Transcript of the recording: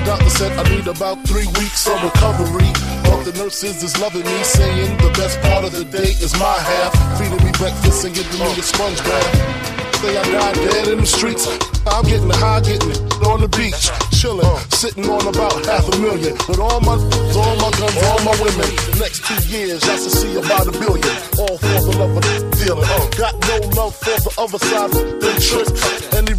doctor said I need about 3 weeks of recovery. But the nurses is loving me, saying the best part of the day is my half. Feeding me breakfast and giving me the sponge bath. Say I died dead in the streets. I'm getting high, getting it on the beach, chilling, sitting on about $500,000 with all my guns, all my women. The next 2 years, I should see about $1 billion. All for the love of dealing. Got no love for the other side of the tricks. Any